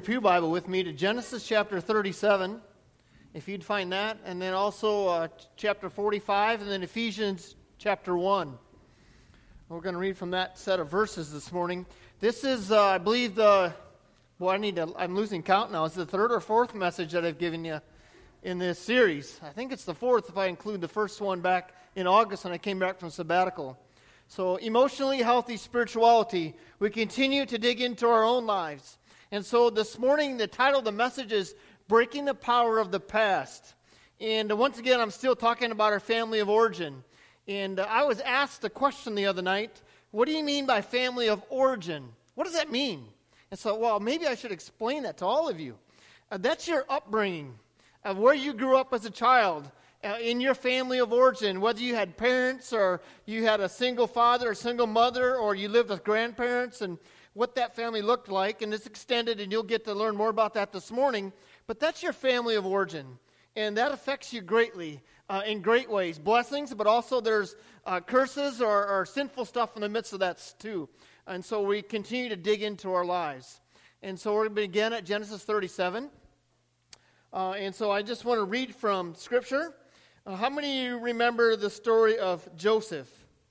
Pew Bible with me to Genesis chapter 37, if you'd find that, and then also chapter 45, and then Ephesians chapter 1. We're going to read from that set of verses this morning. This is, I believe, I'm losing count now. It's the third or fourth message that I've given you in this series. I think it's the fourth if I include the first one back in August when I came back from sabbatical. So, emotionally healthy spirituality. We continue to dig into our own lives. And so this morning, the title of the message is Breaking the Power of the Past. And once again, I'm still talking about our family of origin. And I was asked a question the other night, what do you mean by family of origin? What does that mean? And so, well, maybe I should explain that to all of you. That's your upbringing, of where you grew up as a child, in your family of origin, whether you had parents or you had a single father or single mother, or you lived with grandparents, and what that family looked like, and it's extended, and you'll get to learn more about that this morning. But that's your family of origin, and that affects you greatly in great ways. Blessings, but also there's curses or sinful stuff in the midst of that too. And so we continue to dig into our lives. And so we're going to begin at Genesis 37. And so I just want to read from Scripture. How many of you remember the story of Joseph?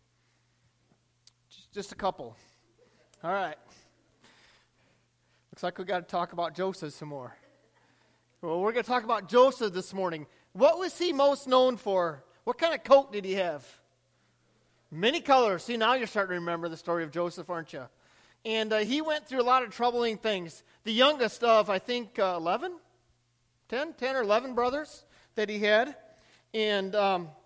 Just a couple. All right. Looks like we got to talk about Joseph some more. Well, we're going to talk about Joseph this morning. What was he most known for? What kind of coat did he have? Many colors. See, now you're starting to remember the story of Joseph, aren't you? And he went through a lot of troubling things. The youngest of, I think, 10 or 11 brothers that he had. And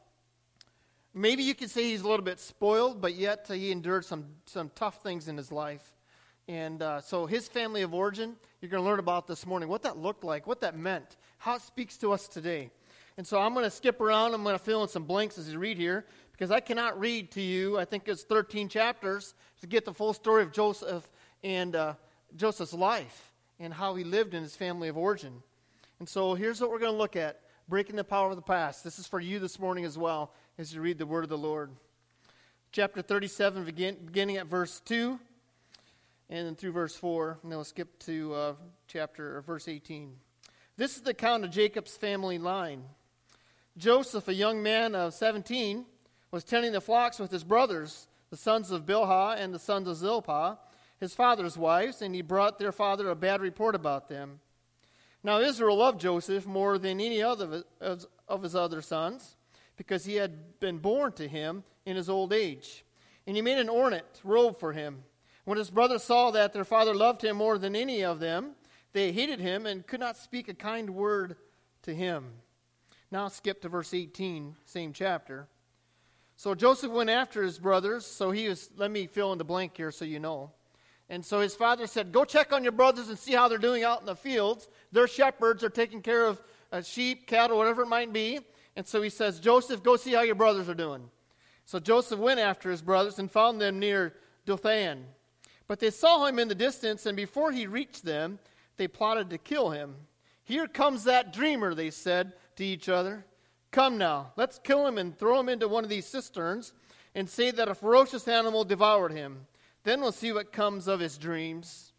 maybe you could say he's a little bit spoiled, but yet he endured some tough things in his life. And so his family of origin, you're going to learn about this morning, what that looked like, what that meant, how it speaks to us today. And so I'm going to skip around. I'm going to fill in some blanks as you read here, because I cannot read to you, I think it's 13 chapters, to get the full story of Joseph and Joseph's life and how he lived in his family of origin. And so here's what we're going to look at. Breaking the power of the past. This is for you this morning as well as you read the word of the Lord. Chapter 37, beginning at verse 2 and then through verse 4. And then we'll skip to verse 18. This is the account of Jacob's family line. Joseph, a young man of 17, was tending the flocks with his brothers, the sons of Bilhah and the sons of Zilpah, his father's wives, and he brought their father a bad report about them. Now Israel loved Joseph more than any other of his other sons, because he had been born to him in his old age. And he made an ornate robe for him. When his brothers saw that their father loved him more than any of them, they hated him and could not speak a kind word to him. Now skip to verse 18, same chapter. So Joseph went after his brothers, let me fill in the blank here so you know. And so his father said, go check on your brothers and see how they're doing out in the fields. They're shepherds. They're taking care of sheep, cattle, whatever it might be. And so he says, Joseph, go see how your brothers are doing. So Joseph went after his brothers and found them near Dothan. But they saw him in the distance, and before he reached them, they plotted to kill him. Here comes that dreamer, they said to each other. Come now, let's kill him and throw him into one of these cisterns and say that a ferocious animal devoured him. Then we'll see what comes of his dreams.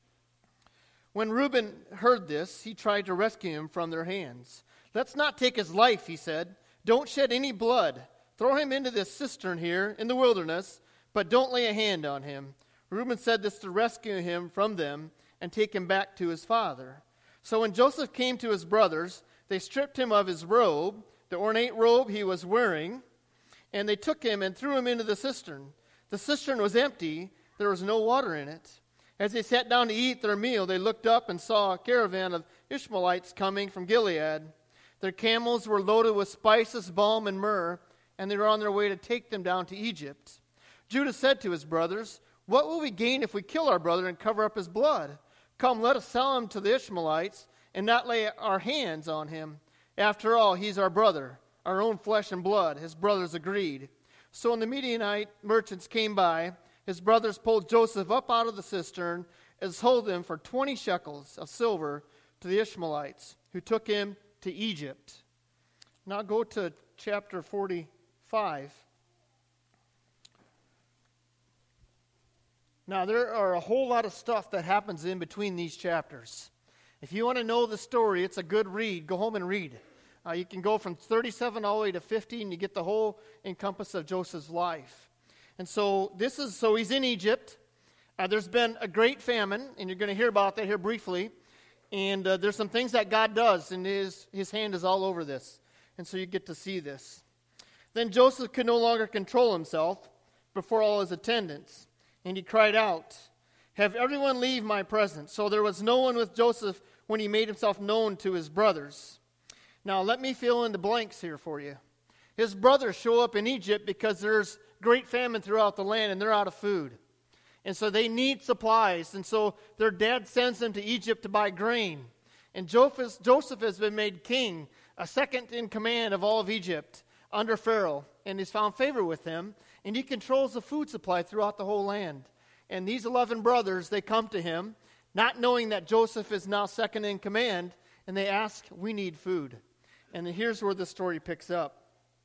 When Reuben heard this, he tried to rescue him from their hands. Let's not take his life, he said. Don't shed any blood. Throw him into this cistern here in the wilderness, but don't lay a hand on him. Reuben said this to rescue him from them and take him back to his father. So when Joseph came to his brothers, they stripped him of his robe, the ornate robe he was wearing, and they took him and threw him into the cistern. The cistern was empty. There was no water in it. As they sat down to eat their meal, they looked up and saw a caravan of Ishmaelites coming from Gilead. Their camels were loaded with spices, balm, and myrrh, and they were on their way to take them down to Egypt. Judah said to his brothers, what will we gain if we kill our brother and cover up his blood? Come, let us sell him to the Ishmaelites and not lay our hands on him. After all, he's our brother, our own flesh and blood. His brothers agreed. So when the Midianite merchants came by, his brothers pulled Joseph up out of the cistern and sold him for 20 shekels of silver to the Ishmaelites, who took him to Egypt. Now go to chapter 45. Now, there are a whole lot of stuff that happens in between these chapters. If you want to know the story, it's a good read. Go home and read. You can go from 37 all the way to 50, and you get the whole encompass of Joseph's life. And so he's in Egypt. There's been a great famine, and you're going to hear about that here briefly. And there's some things that God does, and his hand is all over this. And so you get to see this. Then Joseph could no longer control himself before all his attendants, and he cried out, "Have everyone leave my presence." So there was no one with Joseph when he made himself known to his brothers. Now let me fill in the blanks here for you. His brothers show up in Egypt because there's great famine throughout the land, and they're out of food. And so they need supplies. And so their dad sends them to Egypt to buy grain. And Joseph has been made king, a second in command of all of Egypt under Pharaoh. And he's found favor with him. And he controls the food supply throughout the whole land. And these 11 brothers, they come to him, not knowing that Joseph is now second in command. And they ask, "We need food." And here's where the story picks up.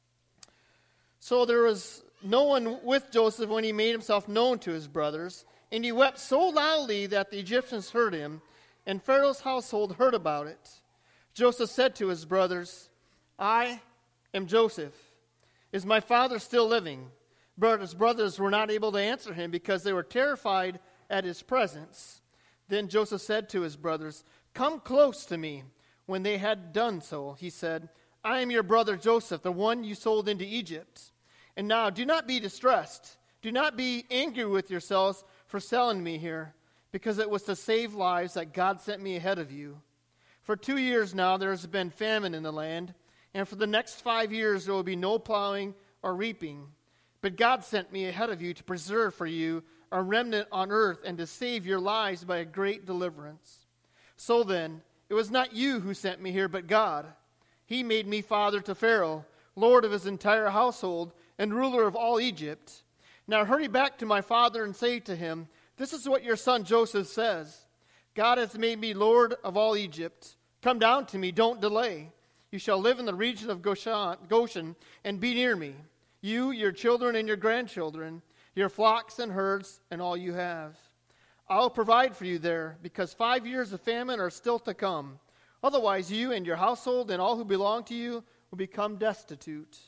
So there was no one with Joseph when he made himself known to his brothers, and he wept so loudly that the Egyptians heard him, and Pharaoh's household heard about it. Joseph said to his brothers, "I am Joseph. Is my father still living?" But his brothers were not able to answer him because they were terrified at his presence. Then Joseph said to his brothers, "Come close to me." When they had done so, he said, "I am your brother Joseph, the one you sold into Egypt. And now do not be distressed. Do not be angry with yourselves for selling me here, because it was to save lives that God sent me ahead of you. For 2 years now there has been famine in the land, and for the next 5 years there will be no plowing or reaping. But God sent me ahead of you to preserve for you a remnant on earth and to save your lives by a great deliverance. So then, it was not you who sent me here, but God. He made me father to Pharaoh, lord of his entire household, and ruler of all Egypt. Now hurry back to my father and say to him, 'This is what your son Joseph says. God has made me lord of all Egypt. Come down to me, don't delay. You shall live in the region of Goshen and be near me, you, your children, and your grandchildren, your flocks and herds, and all you have. I will provide for you there, because 5 years of famine are still to come. Otherwise you and your household and all who belong to you will become destitute.'"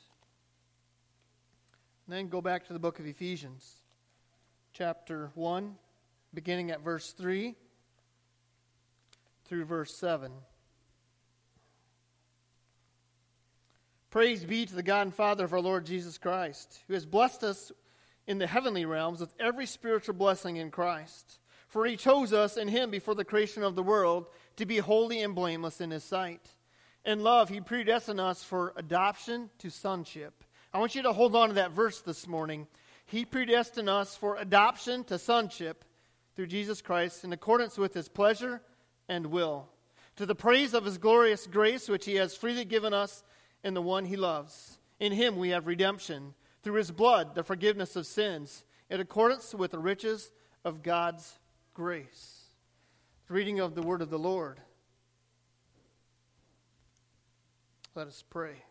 And then go back to the book of Ephesians, chapter 1, beginning at verse 3 through verse 7. "Praise be to the God and Father of our Lord Jesus Christ, who has blessed us in the heavenly realms with every spiritual blessing in Christ. For he chose us in him before the creation of the world to be holy and blameless in his sight. In love, he predestined us for adoption to sonship." I want you to hold on to that verse this morning. He predestined us for adoption to sonship through Jesus Christ in accordance with his pleasure and will, to the praise of his glorious grace, which he has freely given us in the one he loves. In him we have redemption, through his blood, the forgiveness of sins, in accordance with the riches of God's grace. The reading of the word of the Lord. Let us pray.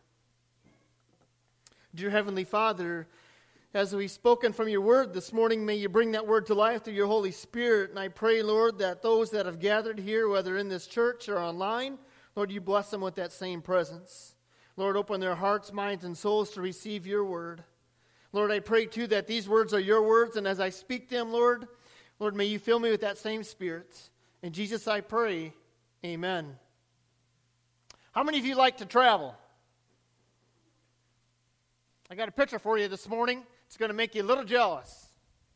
Dear Heavenly Father, as we've spoken from your word this morning, may you bring that word to life through your Holy Spirit. And I pray, Lord, that those that have gathered here, whether in this church or online, Lord, you bless them with that same presence. Lord, open their hearts, minds, and souls to receive your word. Lord, I pray, too, that these words are your words, and as I speak them, Lord, may you fill me with that same Spirit. In Jesus I pray, amen. How many of you like to travel? I got a picture for you this morning. It's going to make you a little jealous.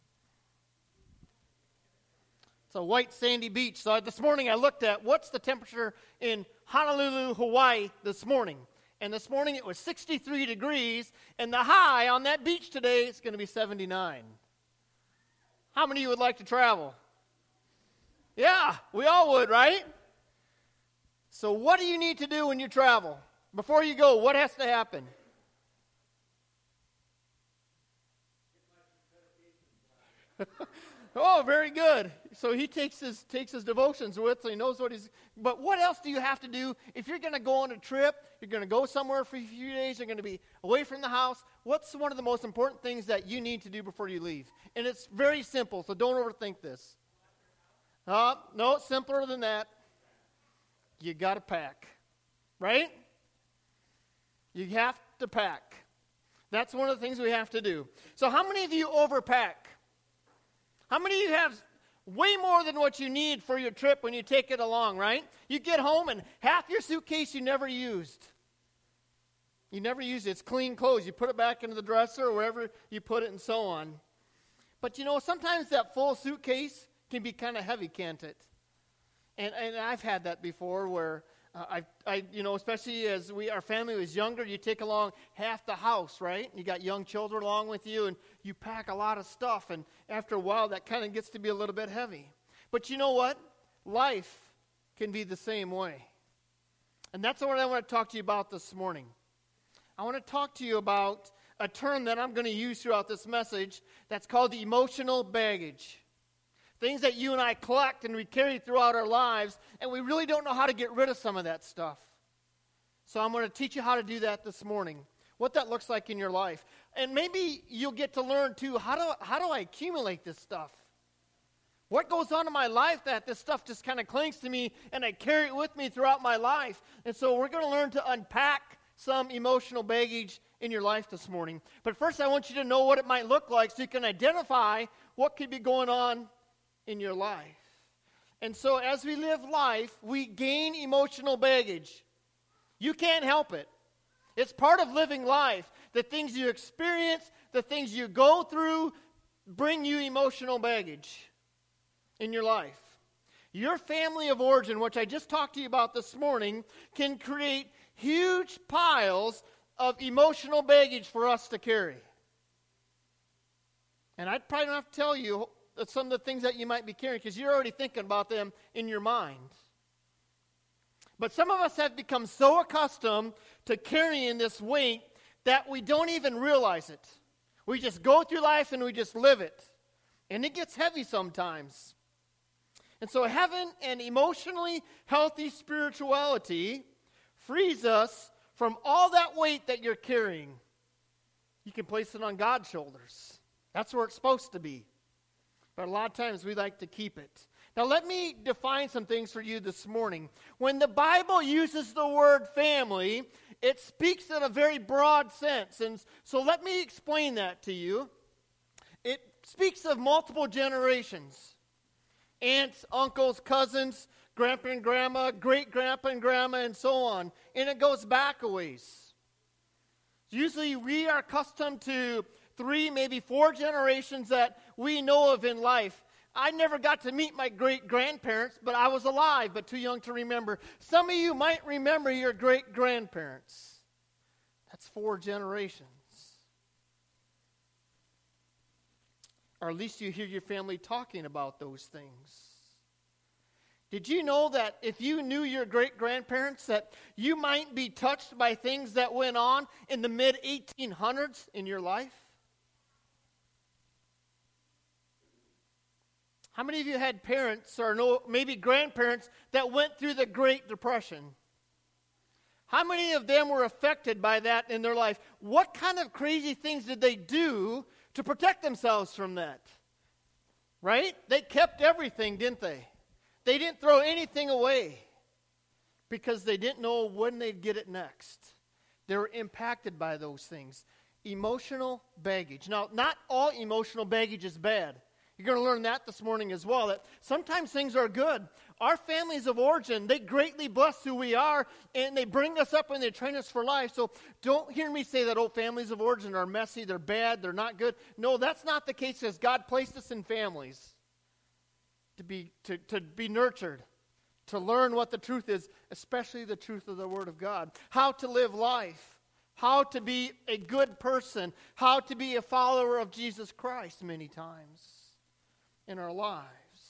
It's a white sandy beach. So this morning I looked at what's the temperature in Honolulu, Hawaii this morning. And this morning it was 63 degrees, and the high on that beach today is going to be 79. How many of you would like to travel? Yeah, we all would, right? So what do you need to do when you travel? Before you go, what has to happen? Oh, very good. So he takes his devotions with, so he knows what he's... But what else do you have to do if you're going to go on a trip, you're going to go somewhere for a few days, you're going to be away from the house? What's one of the most important things that you need to do before you leave? And it's very simple, so don't overthink this. No, simpler than that. you got to pack, right? You have to pack. That's one of the things we have to do. So how many of you overpack? How many of you have way more than what you need for your trip when you take it along, right? You get home and half your suitcase you never used. You never used it. It's clean clothes. You put it back into the dresser or wherever you put it and so on. But sometimes that full suitcase can be kind of heavy, can't it? And I've had that before where especially as our family was younger, you take along half the house, right? You got young children along with you, and you pack a lot of stuff, and after a while, that kind of gets to be a little bit heavy. But you know what? Life can be the same way. And that's what I want to talk to you about this morning. I want to talk to you about a term that I'm going to use throughout this message that's called the emotional baggage. Things that you and I collect and we carry throughout our lives, and we really don't know how to get rid of some of that stuff. So I'm going to teach you how to do that this morning, what that looks like in your life. And maybe you'll get to learn, too, how do I accumulate this stuff? What goes on in my life that this stuff just kind of clings to me, and I carry it with me throughout my life? And so we're going to learn to unpack some emotional baggage in your life this morning. But first, I want you to know what it might look like so you can identify what could be going on in your life. And so as we live life, we gain emotional baggage. You can't help it. It's part of living life. The things you experience, the things you go through, bring you emotional baggage in your life. Your family of origin, which I just talked to you about this morning, can create huge piles of emotional baggage for us to carry. And I probably don't have to tell you some of the things that you might be carrying because you're already thinking about them in your mind. But some of us have become so accustomed to carrying this weight that we don't even realize it. We just go through life and we just live it. And it gets heavy sometimes. And so having an emotionally healthy spirituality frees us from all that weight that you're carrying. You can place it on God's shoulders. That's where it's supposed to be. But a lot of times we like to keep it. Now let me define some things for you this morning. When the Bible uses the word family, it speaks in a very broad sense. And so let me explain that to you. It speaks of multiple generations. Aunts, uncles, cousins, grandpa and grandma, great-grandpa and grandma, and so on. And it goes back a ways. Usually we are accustomed to 3, maybe 4 generations that we know of in life. I never got to meet my great-grandparents, but I was alive, but too young to remember. Some of you might remember your great-grandparents. That's 4 generations. Or at least you hear your family talking about those things. Did you know that if you knew your great-grandparents, that you might be touched by things that went on in the mid-1800s in your life? How many of you had parents or maybe grandparents that went through the Great Depression? How many of them were affected by that in their life? What kind of crazy things did they do to protect themselves from that? Right? They kept everything, didn't they? They didn't throw anything away because they didn't know when they'd get it next. They were impacted by those things. Emotional baggage. Now, not all emotional baggage is bad. You're going to learn that this morning as well, that sometimes things are good. Our families of origin, they greatly bless who we are, and they bring us up and they train us for life. So don't hear me say that, families of origin are messy, they're bad, they're not good. No, that's not the case, because God placed us in families to be nurtured, to learn what the truth is, especially the truth of the Word of God, how to live life, how to be a good person, how to be a follower of Jesus Christ many times in our lives.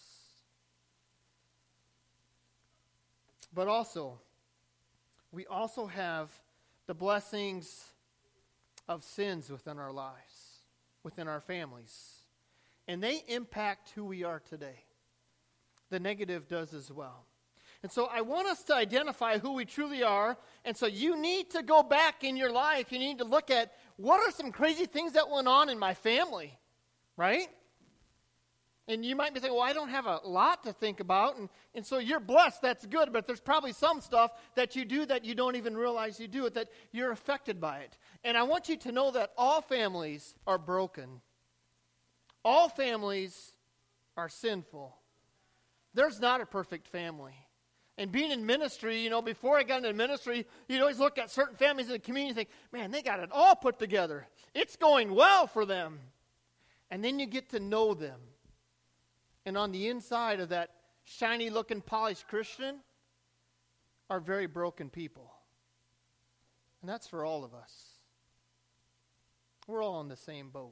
But also, we also have the blessings of sins within our lives, within our families. And they impact who we are today. The negative does as well. And so I want us to identify who we truly are. And so you need to go back in your life. You need to look at what are some crazy things that went on in my family, right? And you might be thinking, well, I don't have a lot to think about. And so you're blessed. That's good. But there's probably some stuff that you do that you don't even realize you do it, that you're affected by it. And I want you to know that all families are broken. All families are sinful. There's not a perfect family. And being in ministry, before I got into ministry, you'd always look at certain families in the community and think, man, they got it all put together. It's going well for them. And then you get to know them. And on the inside of that shiny-looking, polished Christian are very broken people. And that's for all of us. We're all in the same boat.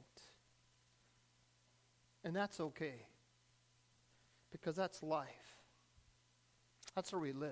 And that's okay. Because that's life. That's where we live.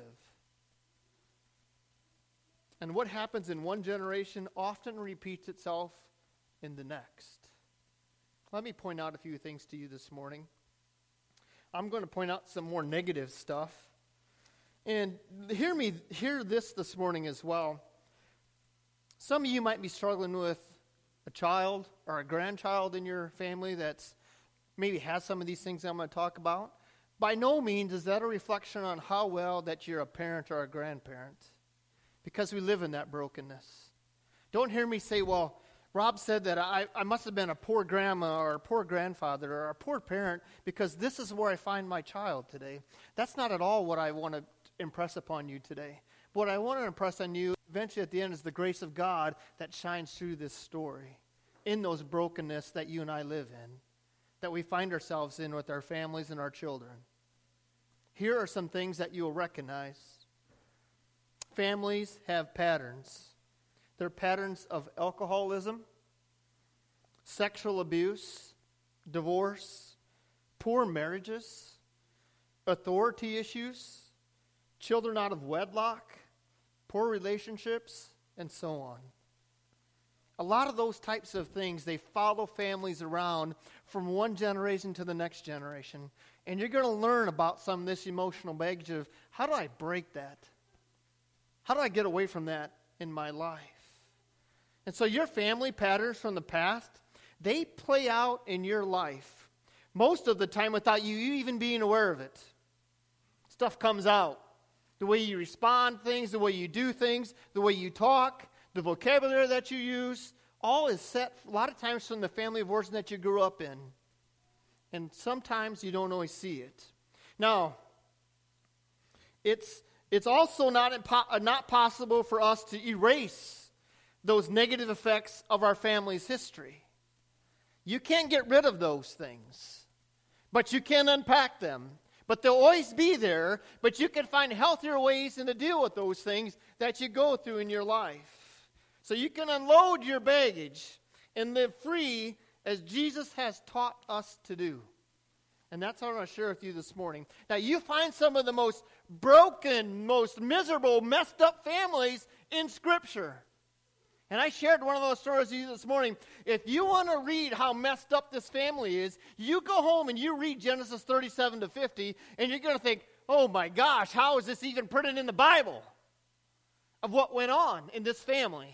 And what happens in one generation often repeats itself in the next. Let me point out a few things to you this morning. I'm going to point out some more negative stuff. And hear this morning as well. Some of you might be struggling with a child or a grandchild in your family that's maybe has some of these things I'm going to talk about. By no means is that a reflection on how well that you're a parent or a grandparent. Because we live in that brokenness. Don't hear me say, well, Rob said that I must have been a poor grandma or a poor grandfather or a poor parent because this is where I find my child today. That's not at all what I want to impress upon you today. What I want to impress on you eventually at the end is the grace of God that shines through this story in those brokenness that you and I live in, that we find ourselves in with our families and our children. Here are some things that you will recognize. Families have patterns. They're patterns of alcoholism, sexual abuse, divorce, poor marriages, authority issues, children out of wedlock, poor relationships, and so on. A lot of those types of things, they follow families around from one generation to the next generation. And you're going to learn about some of this emotional baggage of how do I break that? How do I get away from that in my life? And so your family patterns from the past, they play out in your life most of the time without you even being aware of it. Stuff comes out. The way you respond to things, the way you do things, the way you talk, the vocabulary that you use, all is set a lot of times from the family of origin that you grew up in. And sometimes you don't always see it. Now, it's also not possible for us to erase those negative effects of our family's history. You can't get rid of those things, but you can unpack them. But they'll always be there, but you can find healthier ways to deal with those things that you go through in your life. So you can unload your baggage and live free as Jesus has taught us to do. And that's what I want to share with you this morning. Now, you find some of the most broken, most miserable, messed up families in Scripture. And I shared one of those stories with you this morning. If you want to read how messed up this family is, you go home and you read Genesis 37 to 50, and you're going to think, oh my gosh, how is this even printed in the Bible of what went on in this family?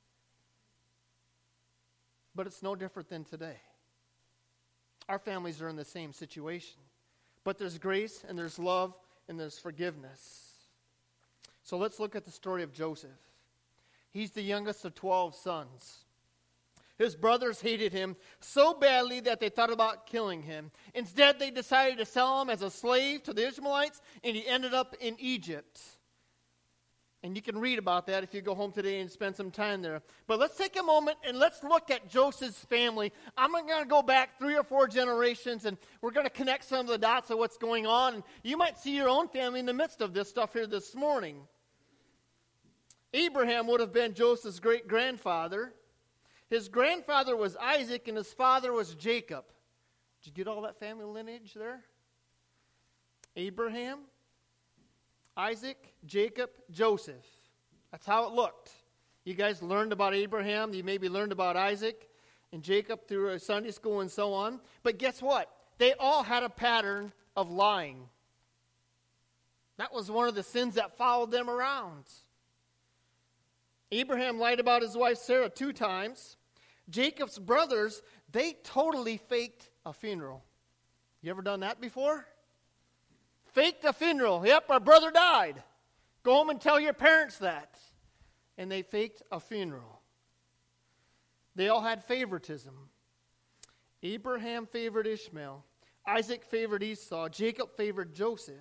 But it's no different than today. Our families are in the same situation. But there's grace, and there's love, and there's forgiveness. So let's look at the story of Joseph. He's the youngest of 12 sons. His brothers hated him so badly that they thought about killing him. Instead, they decided to sell him as a slave to the Ishmaelites, and he ended up in Egypt. And you can read about that if you go home today and spend some time there. But let's take a moment and let's look at Joseph's family. I'm going to go back 3 or 4 generations, and we're going to connect some of the dots of what's going on. And you might see your own family in the midst of this stuff here this morning. Abraham would have been Joseph's great-grandfather. His grandfather was Isaac, and his father was Jacob. Did you get all that family lineage there? Abraham, Isaac, Jacob, Joseph. That's how it looked. You guys learned about Abraham. You maybe learned about Isaac and Jacob through Sunday school and so on. But guess what? They all had a pattern of lying. That was one of the sins that followed them around. Abraham lied about his wife Sarah 2 times. Jacob's brothers, they totally faked a funeral. You ever done that before? Faked a funeral. Yep, our brother died. Go home and tell your parents that. And they faked a funeral. They all had favoritism. Abraham favored Ishmael. Isaac favored Esau. Jacob favored Joseph.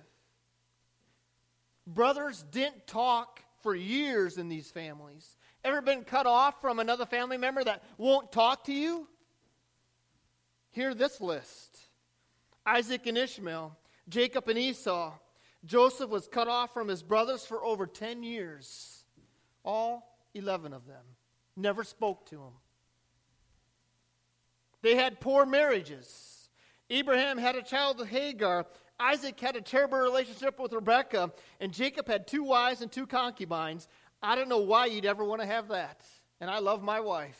Brothers didn't talk for years in these families. Ever been cut off from another family member that won't talk to you? Hear this list. Isaac and Ishmael. Jacob and Esau. Joseph was cut off from his brothers for over 10 years. All 11 of them. Never spoke to him. They had poor marriages. Abraham had a child with Hagar. Isaac had a terrible relationship with Rebekah. And Jacob had 2 wives and 2 concubines. I don't know why you'd ever want to have that. And I love my wife.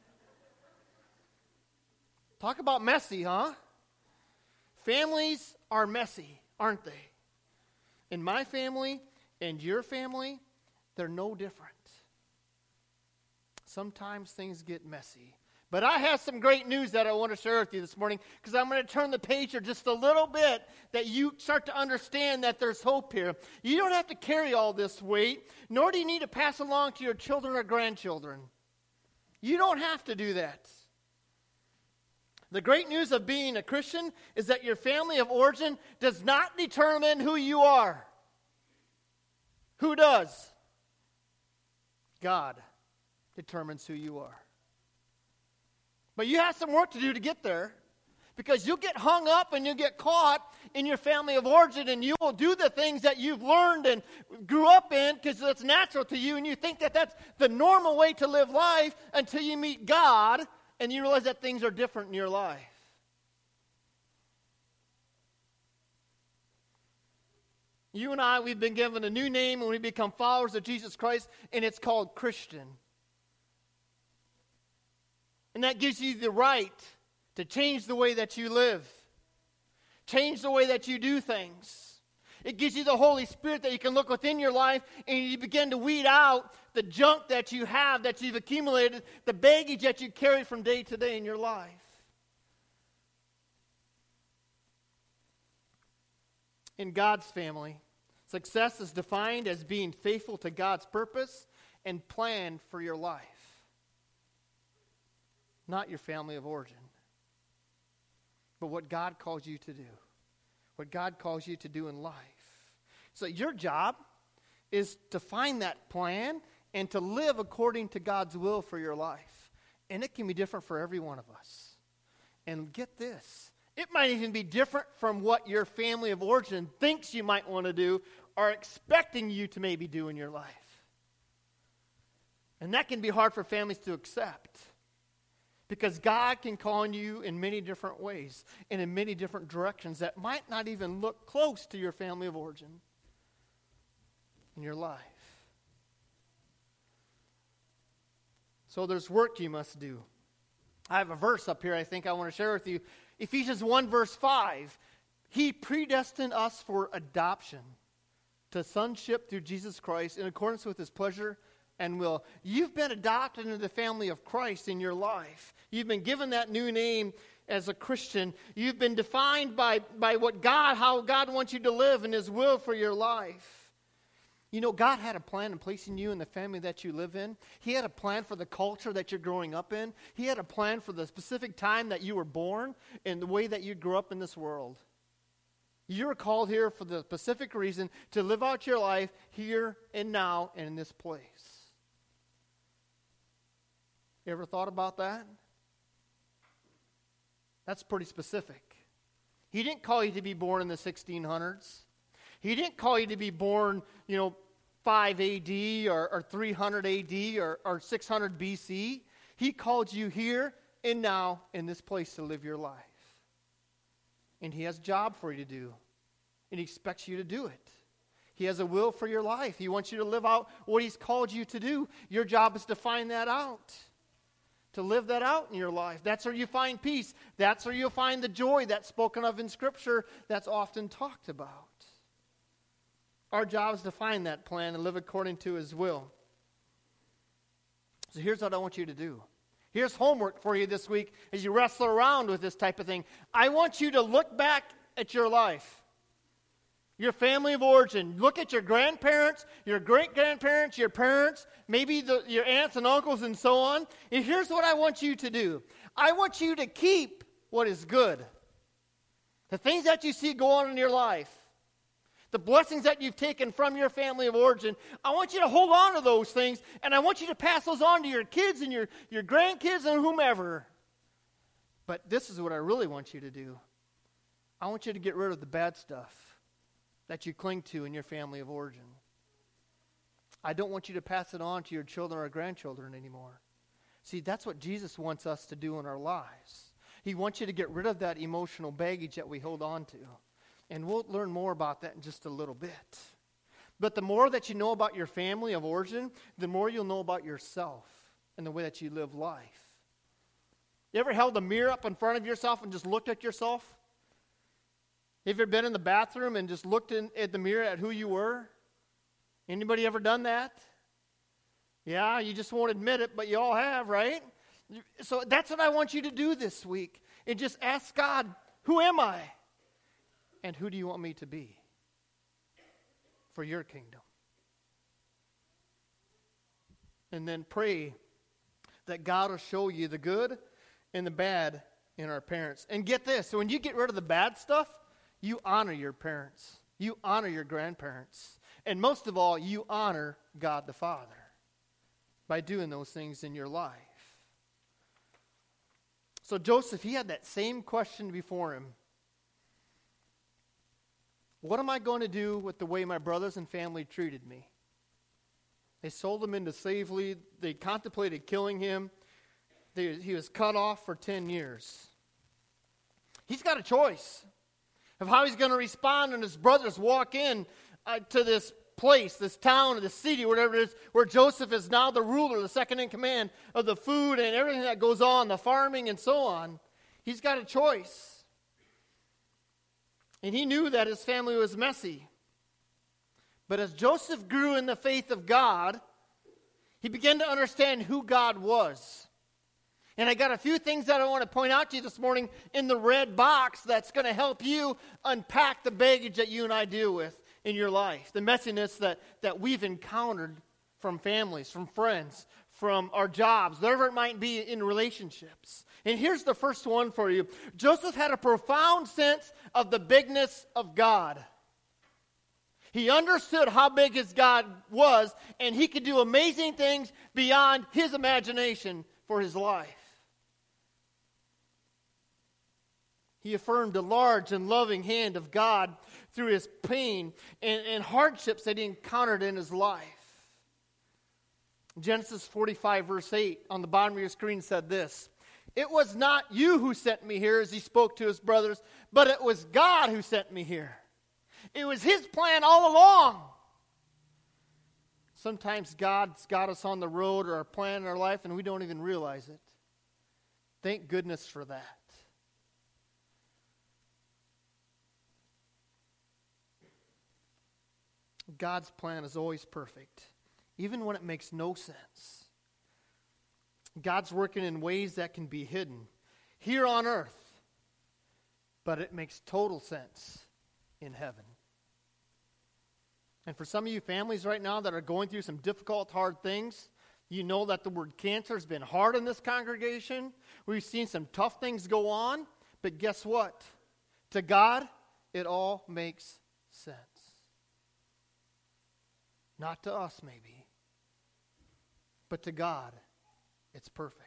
Talk about messy, huh? Families are messy, aren't they? In my family and your family, they're no different. Sometimes things get messy. But I have some great news that I want to share with you this morning, because I'm going to turn the page here just a little bit, that you start to understand that there's hope here. You don't have to carry all this weight, nor do you need to pass along to your children or grandchildren. You don't have to do that. The great news of being a Christian is that your family of origin does not determine who you are. Who does? God determines who you are. But you have some work to do to get there, because you'll get hung up and you'll get caught in your family of origin, and you will do the things that you've learned and grew up in because it's natural to you, and you think that that's the normal way to live life until you meet God and you realize that things are different in your life. You and I, we've been given a new name when we become followers of Jesus Christ, and it's called Christian. And that gives you the right to change the way that you live, change the way that you do things. It gives you the Holy Spirit that you can look within your life and you begin to weed out the junk that you have, that you've accumulated, the baggage that you carry from day to day in your life. In God's family, success is defined as being faithful to God's purpose and plan for your life. Not your family of origin, but what God calls you to do. What God calls you to do in life. So your job is to find that plan and to live according to God's will for your life. And it can be different for every one of us. And get this, it might even be different from what your family of origin thinks you might want to do or expecting you to maybe do in your life. And that can be hard for families to accept. Because God can call on you in many different ways and in many different directions that might not even look close to your family of origin in your life. So there's work you must do. I have a verse up here I think I want to share with you. Ephesians 1 verse 5. He predestined us for adoption to sonship through Jesus Christ in accordance with his pleasure and will. You've been adopted into the family of Christ in your life. You've been given that new name as a Christian. You've been defined by what God, how God wants you to live and his will for your life. You know, God had a plan in placing you in the family that you live in. He had a plan for the culture that you're growing up in. He had a plan for the specific time that you were born and the way that you grew up in this world. You're called here for the specific reason to live out your life here and now and in this place. You ever thought about that? That's pretty specific. He didn't call you to be born in the 1600s. He didn't call you to be born, 5 AD or 300 AD or 600 BC. He called you here and now in this place to live your life. And he has a job for you to do. And he expects you to do it. He has a will for your life. He wants you to live out what he's called you to do. Your job is to find that out. To live that out in your life. That's where you find peace. That's where you'll find the joy that's spoken of in Scripture that's often talked about. Our job is to find that plan and live according to his will. So here's what I want you to do. Here's homework for you this week as you wrestle around with this type of thing. I want you to look back at your life, your family of origin. Look at your grandparents, your great-grandparents, your parents, maybe your aunts and uncles and so on. And here's what I want you to do. I want you to keep what is good. The things that you see go on in your life, the blessings that you've taken from your family of origin, I want you to hold on to those things, and I want you to pass those on to your kids and your grandkids and whomever. But this is what I really want you to do. I want you to get rid of the bad stuff that you cling to in your family of origin. I don't want you to pass it on to your children or grandchildren anymore. See, that's what Jesus wants us to do in our lives. He wants you to get rid of that emotional baggage that we hold on to. And we'll learn more about that in just a little bit. But the more that you know about your family of origin, the more you'll know about yourself and the way that you live life. You ever held a mirror up in front of yourself and just looked at yourself? Have you ever been in the bathroom and just looked at the mirror at who you were? Anybody ever done that? Yeah, you just won't admit it, but you all have, right? So that's what I want you to do this week. And just ask God, who am I? And who do you want me to be for your kingdom? And then pray that God will show you the good and the bad in our parents. And get this, so when you get rid of the bad stuff, you honor your parents. You honor your grandparents. And most of all, you honor God the Father by doing those things in your life. So Joseph, he had that same question before him. What am I going to do with the way my brothers and family treated me? They sold him into slavery. They contemplated killing him. He was cut off for 10 years. He's got a choice of how he's going to respond when his brothers walk in to this place, this town, or this city, whatever it is, where Joseph is now the ruler, the second in command of the food and everything that goes on, the farming and so on. He's got a choice. And he knew that his family was messy. But as Joseph grew in the faith of God, he began to understand who God was. And I got a few things that I want to point out to you this morning in the red box that's going to help you unpack the baggage that you and I deal with in your life. The messiness that we've encountered from families, from friends, from our jobs, whatever it might be in relationships. And here's the first one for you. Joseph had a profound sense of the bigness of God. He understood how big his God was, and he could do amazing things beyond his imagination for his life. He affirmed the large and loving hand of God through his pain and hardships that he encountered in his life. Genesis 45, verse 8, on the bottom of your screen said this: "It was not you who sent me here," as he spoke to his brothers, "but it was God who sent me here." It was his plan all along. Sometimes God's got us on the road or our plan in our life and we don't even realize it. Thank goodness for that. God's plan is always perfect, even when it makes no sense. God's working in ways that can be hidden here on earth, but it makes total sense in heaven. And for some of you families right now that are going through some difficult, hard things, you know that the word cancer has been hard in this congregation. We've seen some tough things go on, but guess what? To God, it all makes sense. Not to us, maybe, but to God, it's perfect.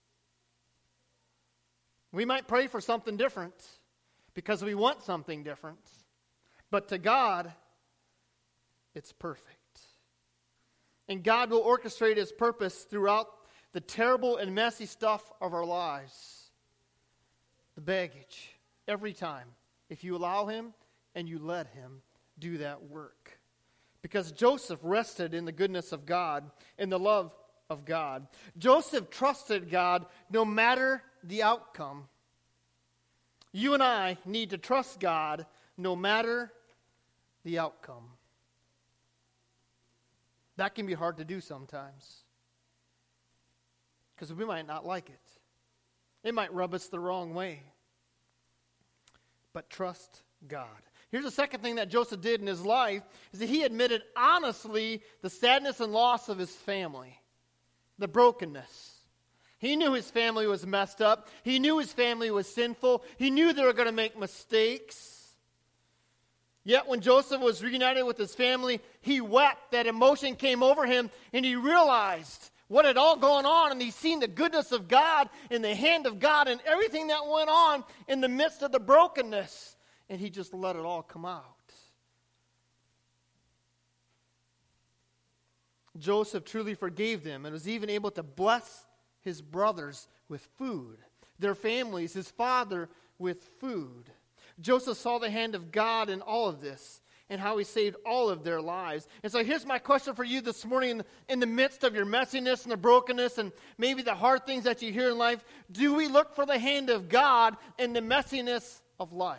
We might pray for something different because we want something different, but to God, it's perfect. And God will orchestrate his purpose throughout the terrible and messy stuff of our lives. The baggage, every time, if you allow him and you let him do that work. Because Joseph rested in the goodness of God, in the love of God. Joseph trusted God no matter the outcome. You and I need to trust God no matter the outcome. That can be hard to do sometimes. because we might not like it. It might rub us the wrong way. But trust God. Here's the second thing that Joseph did in his life, is that he admitted honestly the sadness and loss of his family, the brokenness. He knew his family was messed up. He knew his family was sinful. He knew they were going to make mistakes. Yet when Joseph was reunited with his family, he wept. That emotion came over him, and he realized what had all gone on, and he's seen the goodness of God and the hand of God and everything that went on in the midst of the brokenness. And he just let it all come out. Joseph truly forgave them and was even able to bless his brothers with food, their families, his father with food. Joseph saw the hand of God in all of this and how he saved all of their lives. And so here's my question for you this morning in the midst of your messiness and the brokenness and maybe the hard things that you hear in life. Do we look for the hand of God in the messiness of life?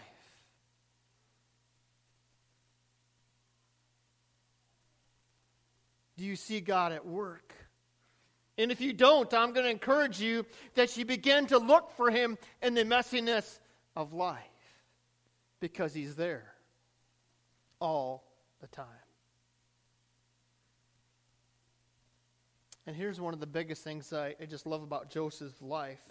Do you see God at work? And if you don't, I'm going to encourage you that you begin to look for him in the messiness of life, because he's there all the time. And here's one of the biggest things I just love about Joseph's life.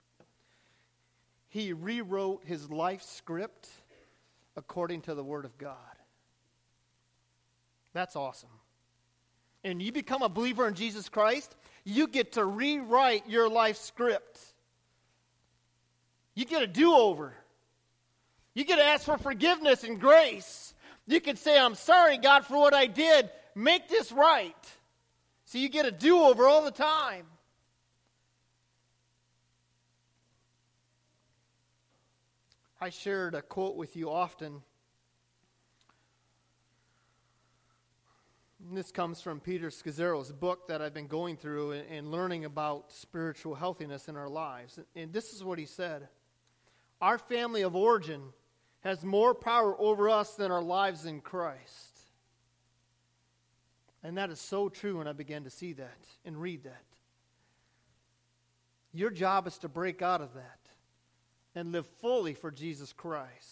He rewrote his life script according to the Word of God. That's awesome. And you become a believer in Jesus Christ, you get to rewrite your life script. You get a do-over. You get to ask for forgiveness and grace. You can say, I'm sorry, God, for what I did. Make this right. So you get a do-over all the time. I shared a quote with you often. This comes from Peter Scazzero's book that I've been going through and learning about spiritual healthiness in our lives. And this is what he said. Our family of origin has more power over us than our lives in Christ. And that is so true when I began to see that and read that. Your job is to break out of that and live fully for Jesus Christ.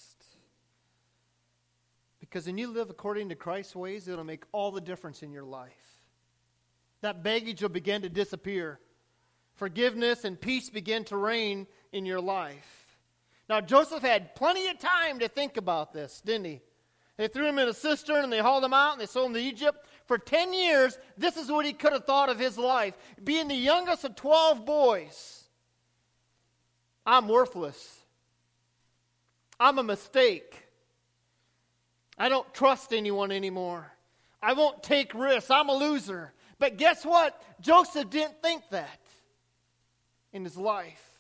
Because when you live according to Christ's ways, it'll make all the difference in your life. That baggage will begin to disappear. Forgiveness and peace begin to reign in your life. Now, Joseph had plenty of time to think about this, didn't he? They threw him in a cistern and they hauled him out and they sold him to Egypt. For 10 years, this is what he could have thought of his life. Being the youngest of 12 boys. I'm worthless. I'm a mistake. I don't trust anyone anymore. I won't take risks. I'm a loser. But guess what? Joseph didn't think that in his life.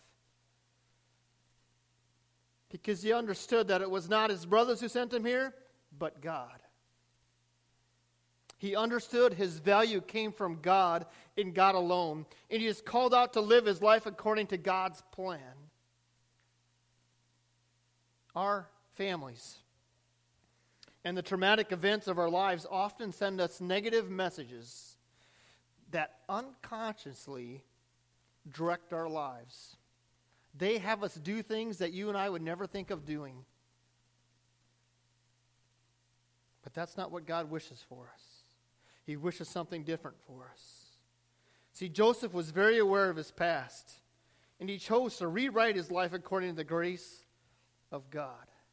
Because he understood that it was not his brothers who sent him here, but God. He understood his value came from God and God alone. And he is called out to live his life according to God's plan. Our families and the traumatic events of our lives often send us negative messages that unconsciously direct our lives. They have us do things that you and I would never think of doing. But that's not what God wishes for us. He wishes something different for us. See, Joseph was very aware of his past, and he chose to rewrite his life according to the grace of God.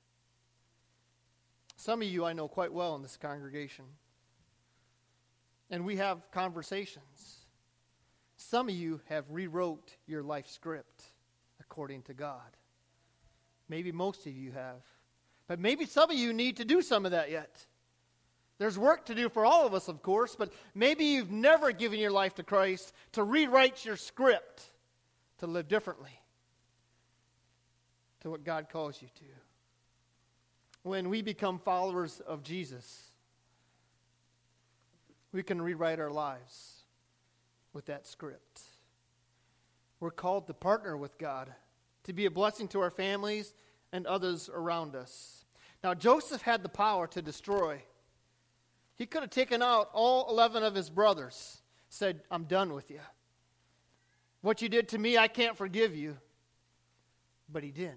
Some of you I know quite well in this congregation. And we have conversations. Some of you have rewrote your life script according to God. Maybe most of you have. But maybe some of you need to do some of that yet. There's work to do for all of us, of course, but maybe you've never given your life to Christ to rewrite your script to live differently to what God calls you to. When we become followers of Jesus, we can rewrite our lives with that script. We're called to partner with God, to be a blessing to our families and others around us. Now, Joseph had the power to destroy. He could have taken out all 11 of his brothers, said, I'm done with you. What you did to me, I can't forgive you. But he didn't.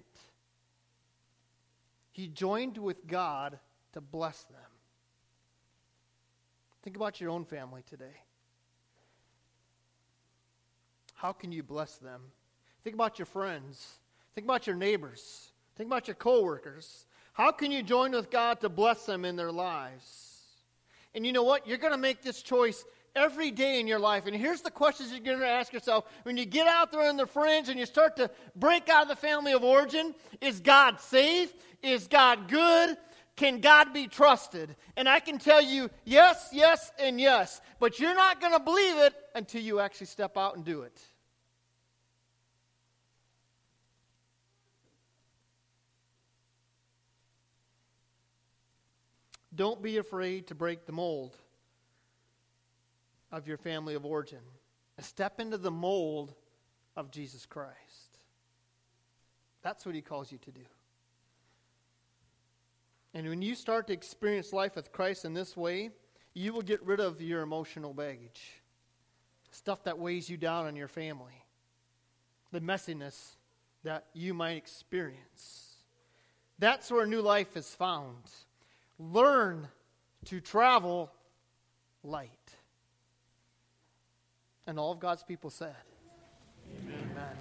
He joined with God to bless them. Think about your own family today. How can you bless them? Think about your friends. Think about your neighbors. Think about your coworkers. How can you join with God to bless them in their lives? And you know what? You're going to make this choice every day in your life. And here's the questions you're going to ask yourself when you get out there on the fringe and you start to break out of the family of origin. Is God safe? Is God good? Can God be trusted? And I can tell you yes, yes, and yes. But you're not going to believe it until you actually step out and do it. Don't be afraid to break the mold of your family of origin. Step into the mold of Jesus Christ. That's what he calls you to do. And when you start to experience life with Christ in this way, you will get rid of your emotional baggage. Stuff that weighs you down on your family. The messiness that you might experience. That's where new life is found. Learn to travel light. And all of God's people said, Amen. Amen.